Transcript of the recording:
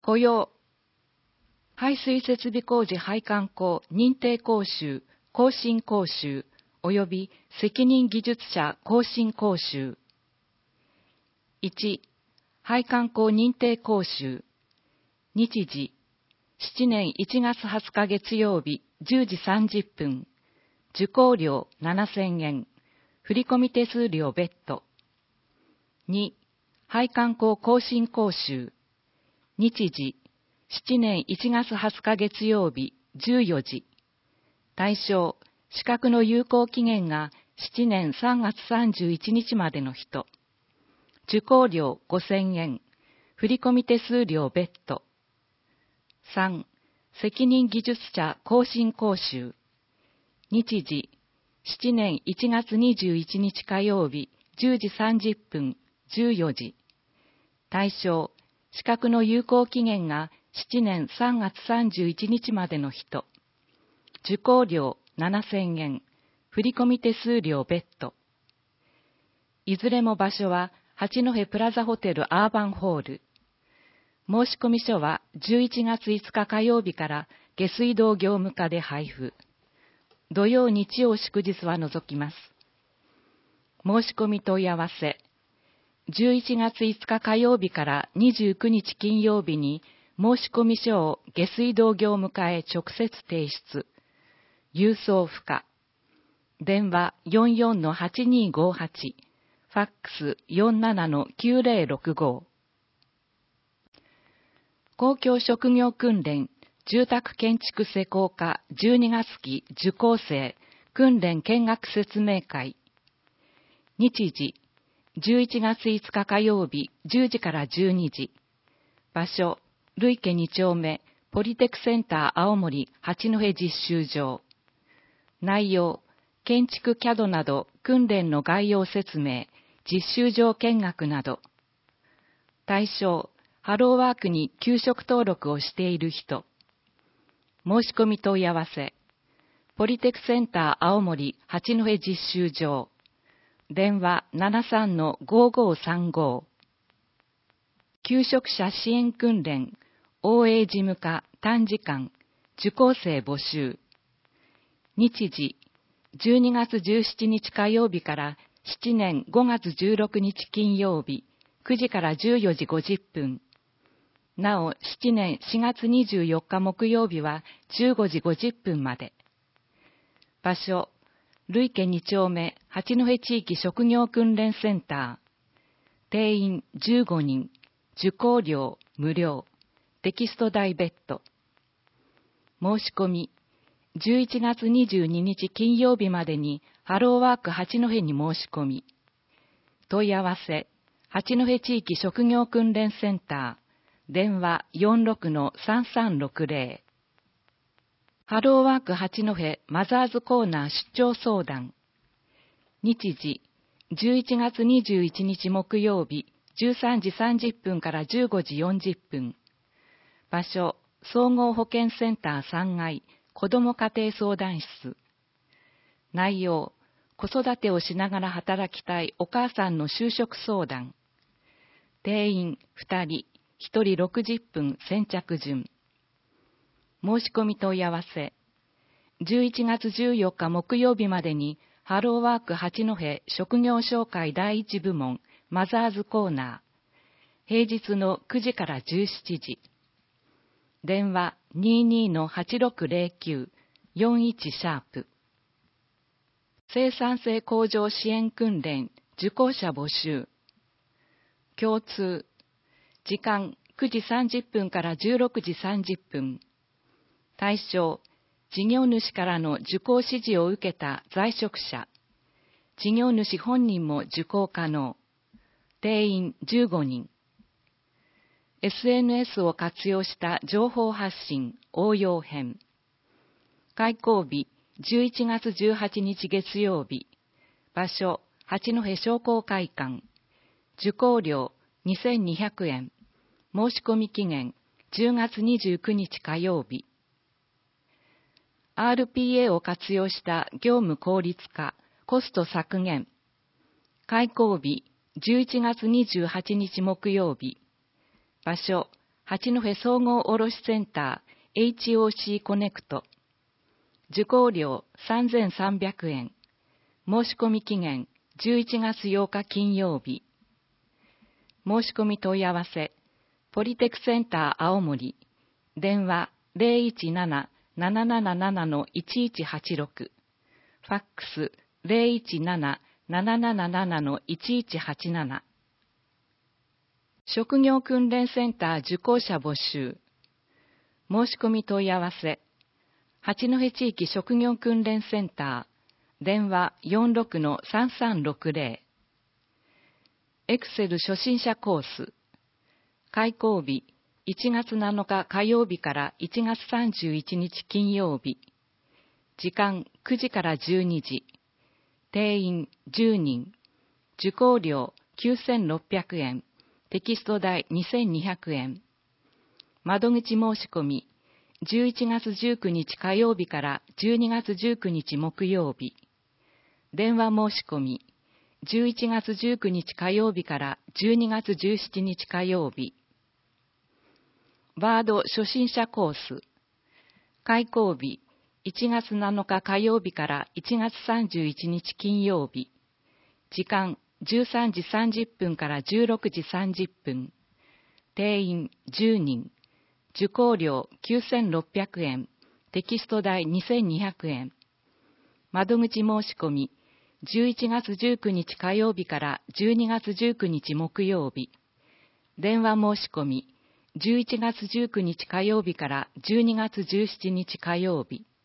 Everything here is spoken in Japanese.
雇用、排水設備工事配管工認定講習、更新講習、及び責任技術者更新講習。1、配管工認定講習。日時、7年1月20日月曜日10時30分。受講料7000円。振込手数料別途。2、配管工更新講習。日時、7年1月20日月曜日14時。対象、資格の有効期限が7年3月31日までの人。受講料5000円。振込手数料別途。3、責任技術者更新講習。日時、7年1月21日火曜日10時30分14時。対象、資格の有効期限が7年3月31日までの人。受講料7000円。振込手数料別途。いずれも場所は八戸プラザホテルアーバンホール。申込書は11月5日火曜日から下水道業務課で配布。土曜日曜祝日は除きます。申し込み問い合わせ。11月5日火曜日から29日金曜日に申込書を下水道業務課へ直接提出。郵送不可。電話 44-8258。ファックス 47-9065。公共職業訓練住宅建築施工科12月期受講生訓練見学説明会。日時、11月5日火曜日10時から12時。場所、累家2丁目、ポリテクセンター青森八戸実習場。内容、建築 CAD など訓練の概要説明、実習場見学など。対象、ハローワークに給食登録をしている人。申し込み問い合わせ。ポリテクセンター青森八戸実習場。電話 73-5535。求職者支援訓練 OA 事務課短時間受講生募集。日時、12月17日火曜日から7年5月16日金曜日9時から14時50分。なお、7年4月24日木曜日は15時50分まで。場所、累家2丁目八戸地域職業訓練センター。定員15人。受講料無料。テキスト代別途。申し込み。11月22日金曜日までにハローワーク八戸に申し込み。問い合わせ。八戸地域職業訓練センター。電話 46-3360。ハローワーク八戸マザーズコーナー出張相談。日時、11月21日木曜日、13時30分から15時40分。場所、総合保健センター3階、子ども家庭相談室。内容、子育てをしながら働きたいお母さんの就職相談。定員2人。1人60分先着順。申し込み問い合わせ。11月14日木曜日までにハローワーク八戸職業紹介第一部門マザーズコーナー。平日の9時から17時。電話 22-8609-41#。生産性向上支援訓練受講者募集。共通。時間9時30分から16時30分。対象、事業主からの受講指示を受けた在職者。事業主本人も受講可能。定員15人。SNS を活用した情報発信応用編。開講日11月18日月曜日。場所、八戸商工会館。受講料2200円。申し込み期限10月29日火曜日。RPA を活用した業務効率化、コスト削減。開講日11月28日木曜日。場所、 八戸総合卸センター HOC コネクト。受講料3300円。申し込み期限11月8日金曜日。申し込み問い合わせ、ポリテクセンター青森、電話017-777-1186、ファックス017-777-1187。職業訓練センター受講者募集。申し込み問い合わせ、八戸地域職業訓練センター、電話46-3360。エクセル初心者コース。開講日1月7日火曜日から1月31日金曜日。時間9時から12時。定員10人。受講料9600円。テキスト代2200円。窓口申し込み11月19日火曜日から12月19日木曜日。電話申し込み11月19日火曜日から12月17日火曜日。ワード初心者コース。開講日1月7日火曜日から1月31日金曜日。時間13時30分から16時30分。定員10人。受講料9600円。テキスト代2200円。窓口申し込み11月19日火曜日から12月19日木曜日。電話申し込み11月19日火曜日から12月17日火曜日。